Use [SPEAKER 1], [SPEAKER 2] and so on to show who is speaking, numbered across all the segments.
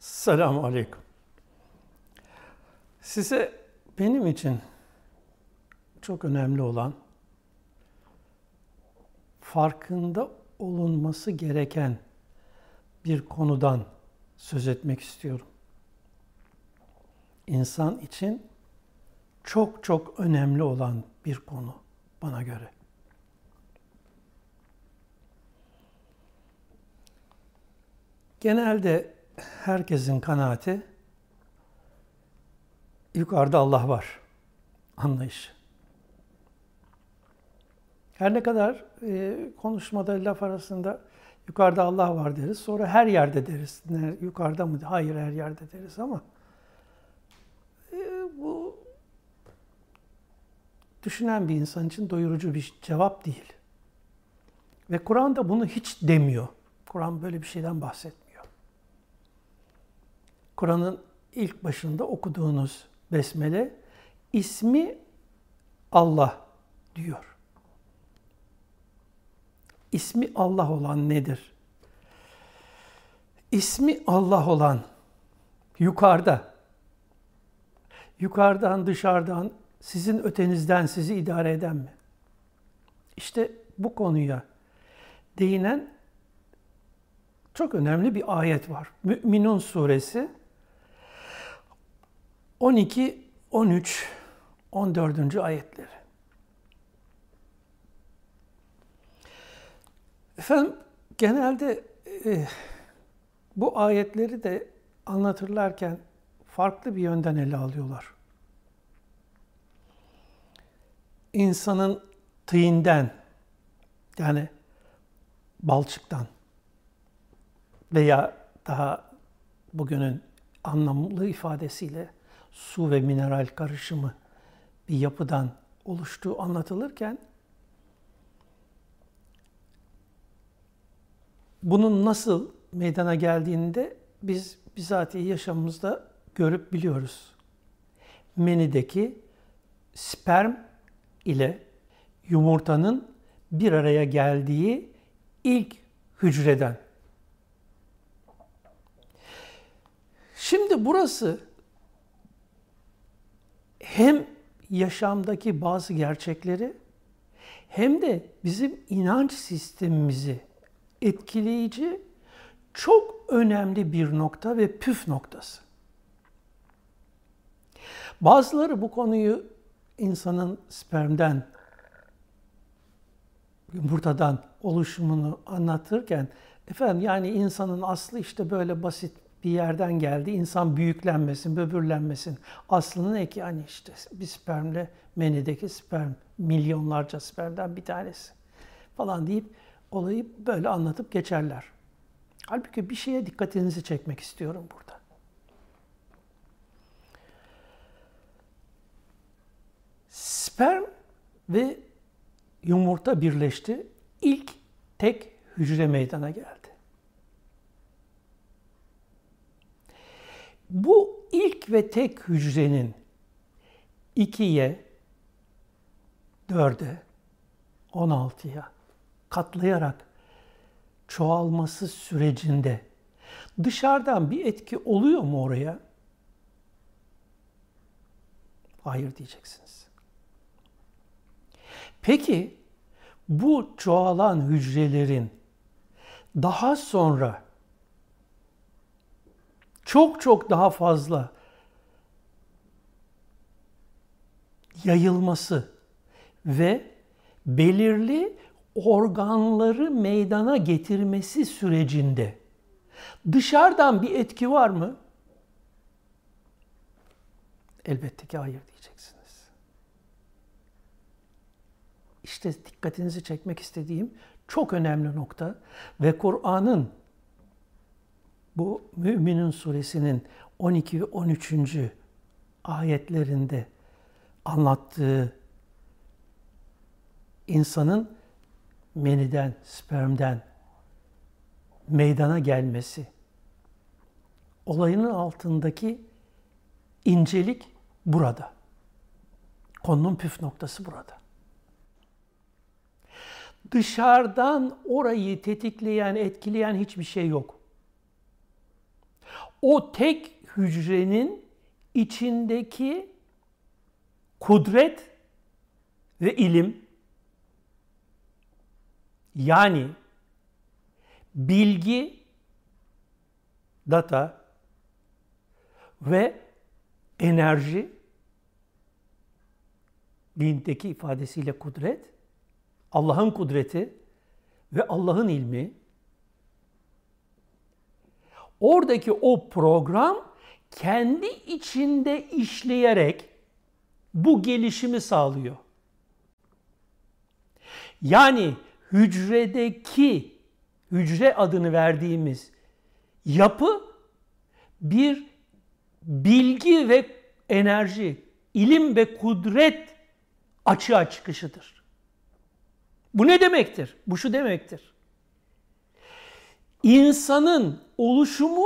[SPEAKER 1] Selamun Aleyküm. Size benim için çok önemli olan, farkında olunması gereken bir konudan söz etmek istiyorum. İnsan için çok çok önemli olan bir konu bana göre. Genelde herkesin kanaati yukarıda Allah var anlayışı. Her ne kadar konuşmada laf arasında yukarıda Allah var deriz, sonra her yerde deriz. Yukarıda mı? Hayır, her yerde deriz ama bu düşünen bir insan için doyurucu bir cevap değil. Ve Kur'an da bunu hiç demiyor. Kur'an böyle bir şeyden bahsetmiyor. Kur'an'ın ilk başında okuduğunuz Besmele, ismi Allah diyor. İsmi Allah olan nedir? İsmi Allah olan yukarıda, yukarıdan, dışarıdan, sizin ötenizden sizi idare eden mi? İşte bu konuya değinen çok önemli bir ayet var. Mü'minun suresi 12, 13, 14. ayetleri. Efendim, genelde bu ayetleri de anlatırlarken farklı bir yönden ele alıyorlar. İnsanın tığinden, yani balçıktan veya daha bugünün anlamlı ifadesiyle su ve mineral karışımı bir yapıdan oluştuğu anlatılırken bunun nasıl meydana geldiğini de biz bizatihi yaşamımızda görüp biliyoruz. Menideki sperm ile yumurtanın bir araya geldiği ilk hücreden. Şimdi burası hem yaşamdaki bazı gerçekleri hem de bizim inanç sistemimizi etkileyici çok önemli bir nokta ve püf noktası. Bazıları bu konuyu insanın spermden, yumurtadan oluşumunu anlatırken, efendim yani insanın aslı işte böyle basit bir yerden geldi. İnsan büyüklenmesin, böbürlenmesin. Aslının eki yani işte bir spermle menideki sperm, milyonlarca spermden bir tanesi falan deyip olayı böyle anlatıp geçerler. Halbuki bir şeye dikkatinizi çekmek istiyorum burada. Sperm ve yumurta birleşti. İlk tek hücre meydana geldi. Bu ilk ve tek hücrenin 2'ye, 4'e, 16'ya katlayarak çoğalması sürecinde dışarıdan bir etki oluyor mu oraya? Hayır diyeceksiniz. Peki bu çoğalan hücrelerin daha sonra çok çok daha fazla yayılması ve belirli organları meydana getirmesi sürecinde dışarıdan bir etki var mı? Elbette ki hayır diyeceksiniz. İşte dikkatinizi çekmek istediğim çok önemli nokta ve Kur'an'ın bu Mü'minun suresinin 12 ve 13. ayetlerinde anlattığı insanın meniden, spermden meydana gelmesi, olayının altındaki incelik burada. Konunun püf noktası burada. Dışarıdan orayı tetikleyen, etkileyen hiçbir şey yok. o tek hücrenin içindeki kudret ve ilim, yani bilgi, data ve enerji, dindeki ifadesiyle kudret, Allah'ın kudreti ve Allah'ın ilmi, oradaki o program kendi içinde işleyerek bu gelişimi sağlıyor. Yani hücredeki, hücre adını verdiğimiz yapı bir bilgi ve enerji, ilim ve kudret açığa çıkışıdır. Bu ne demektir? Bu şu demektir. İnsanın oluşumu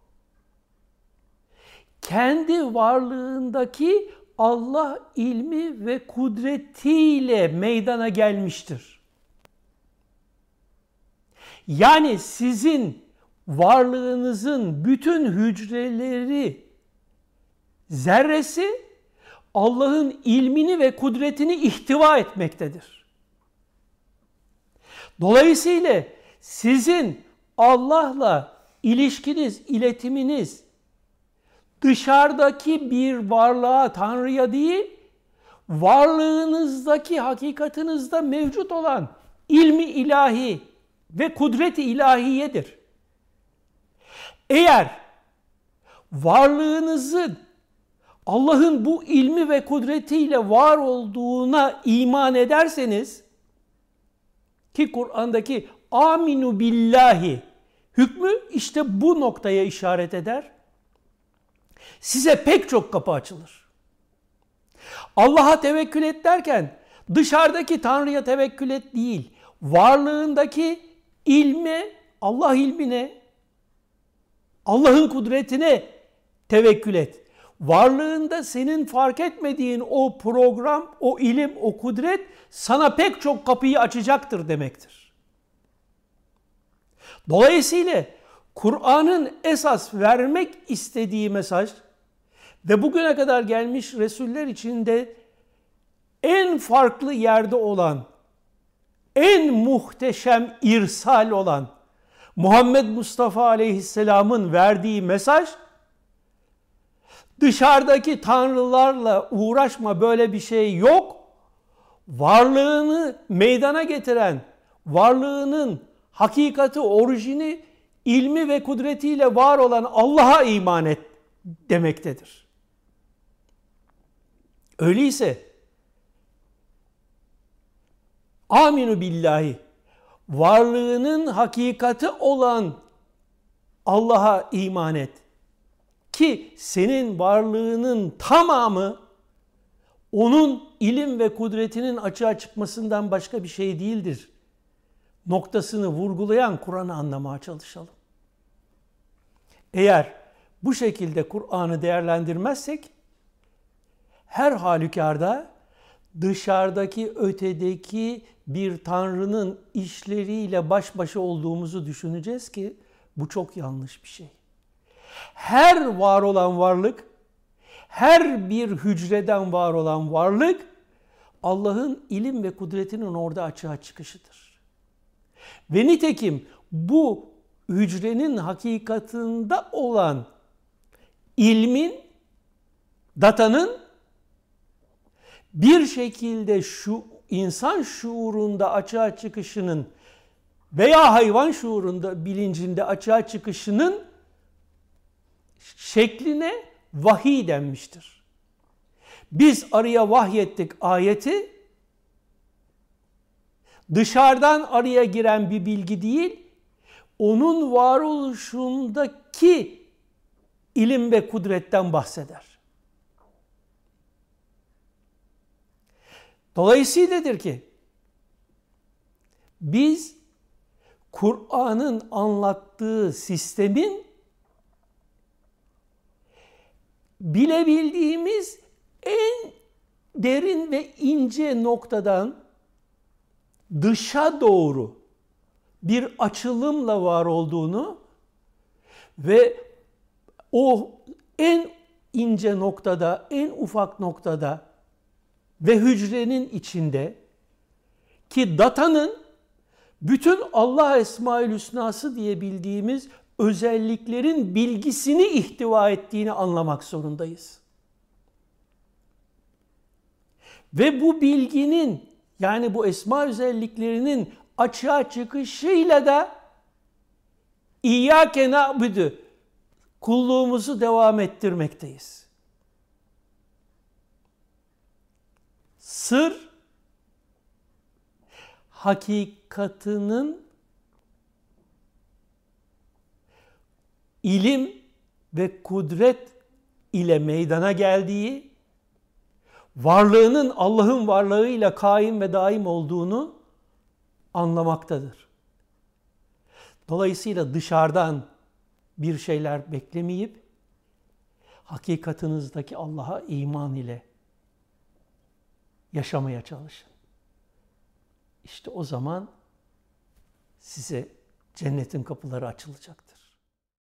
[SPEAKER 1] kendi varlığındaki Allah ilmi ve kudretiyle meydana gelmiştir. Yani sizin varlığınızın bütün hücreleri, zerresi Allah'ın ilmini ve kudretini ihtiva etmektedir. Dolayısıyla sizin Allah'la ilişkiniz, iletiminiz dışarıdaki bir varlığa, Tanrı'ya değil, varlığınızdaki, hakikatinizde mevcut olan ilmi ilahi ve kudret-i ilahiyedir. Eğer varlığınızın Allah'ın bu ilmi ve kudretiyle var olduğuna iman ederseniz, ki Kur'an'daki aminu billahi hükmü işte bu noktaya işaret eder, size pek çok kapı açılır. Allah'a tevekkül et derken dışarıdaki Tanrı'ya tevekkül et değil, varlığındaki ilme, Allah ilmine, Allah'ın kudretine tevekkül et. Varlığında senin fark etmediğin o program, o ilim, o kudret sana pek çok kapıyı açacaktır demektir. Dolayısıyla Kur'an'ın esas vermek istediği mesaj ve bugüne kadar gelmiş Resuller içinde en farklı yerde olan, en muhteşem irsal olan Muhammed Mustafa Aleyhisselam'ın verdiği mesaj, dışarıdaki tanrılarla uğraşma, böyle bir şey yok. Varlığını meydana getiren, varlığının hakikati, orijini, ilmi ve kudretiyle var olan Allah'a iman et demektedir. Öyleyse aminu billahi, varlığının hakikati olan Allah'a iman et. Ki senin varlığının tamamı onun ilim ve kudretinin açığa çıkmasından başka bir şey değildir noktasını vurgulayan Kur'an'ı anlamaya çalışalım. Eğer bu şekilde Kur'an'ı değerlendirmezsek, her halükarda dışarıdaki, ötedeki bir Tanrı'nın işleriyle baş başa olduğumuzu düşüneceğiz ki bu çok yanlış bir şey. Her var olan varlık, her bir hücreden var olan varlık Allah'ın ilim ve kudretinin orada açığa çıkışıdır. Ve nitekim bu hücrenin hakikatinde olan ilmin, datanın bir şekilde şu insan şuurunda açığa çıkışının veya hayvan şuurunda, bilincinde açığa çıkışının şekline vahiy denmiştir. Biz araya vahyettik ayeti, dışarıdan araya giren bir bilgi değil, onun varoluşundaki ilim ve kudretten bahseder. Dolayısıyladır ki biz Kur'an'ın anlattığı sistemin bilebildiğimiz en derin ve ince noktadan dışa doğru bir açılımla var olduğunu ve o en ince noktada, en ufak noktada ve hücrenin içinde ki datanın bütün Allah Esma-ül Hüsnası diye bildiğimiz özelliklerin bilgisini ihtiva ettiğini anlamak zorundayız. Ve bu bilginin, yani bu esma özelliklerinin açığa çıkışıyla da İyyâke na'budu, kulluğumuzu devam ettirmekteyiz. Sır, hakikatının ilim ve kudret ile meydana geldiği, varlığının Allah'ın varlığıyla kaim ve daim olduğunu anlamaktadır. Dolayısıyla dışarıdan bir şeyler beklemeyip, hakikatinizdeki Allah'a iman ile yaşamaya çalışın. İşte o zaman size cennetin kapıları açılacaktır.